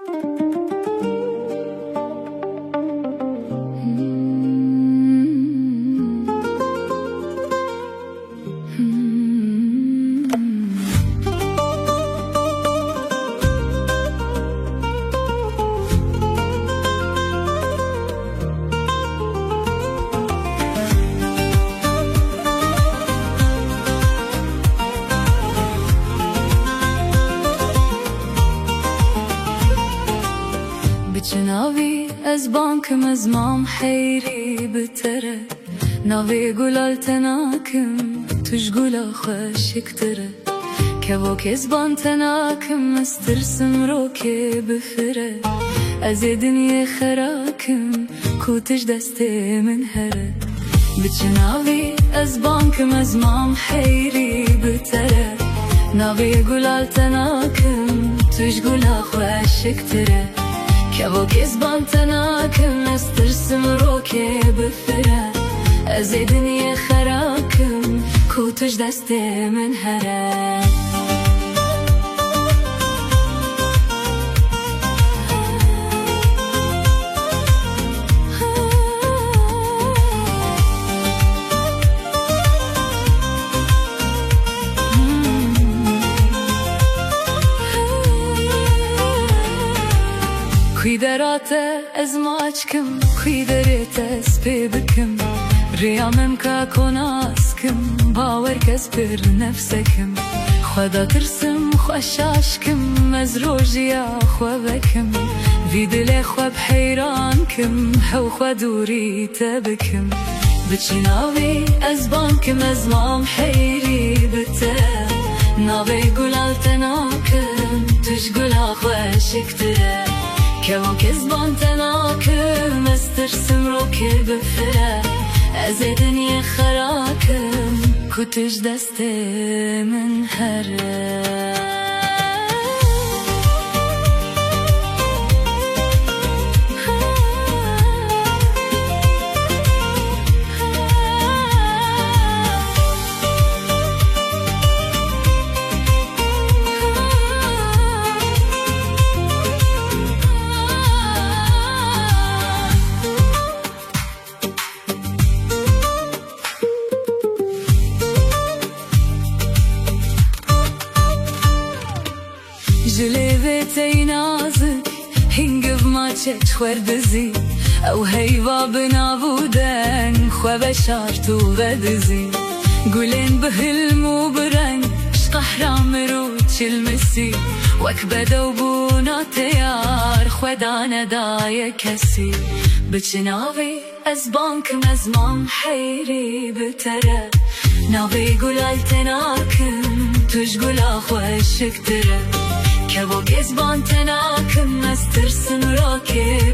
ناوی از بانکم از مام حیری بتره ناوی گلال تناکم توش گلا خوشکتره که وکز بان تناکم استرسم رو که بفره از دنیا خراکم کوتش دست من هره بچه ناوی از بانکم از مام حیری بتره ناوی گلال تناکم توش گلا خوشکتره که وکز بان تناکم استرسم رو که بفره از دنیا خراکم کوتش دست من هره خوی دراته از ماچکم خوی درته سپی بکم ریامم که کناسکم باور کس پر نفسکم خدا ترسم خوشاشکم از روژیا خو بکم وی دل خو بحیران کم هو خو دوری تبکم بچی ناوی از بانکم از مام حیری بته ناوی گلال تناکم توش گلا خوشکتره که وکز بان تناکم استرسم رو که بفره از دنیا خراکم کوتش دست من هره جلوی نازک هنگف ما چش خوردزی او هیوا بنابودن خو بشار تو بدزی گلین بهلم و برنگ عشق حرام رو چلمسی وک بدو بونا تیار خدا ندای کسی بچه ناوی از بانکم از مام حیری بتره ناوی گلال تناکم توش گلا خوشکتره که وکز بان تناکم استرسم رو که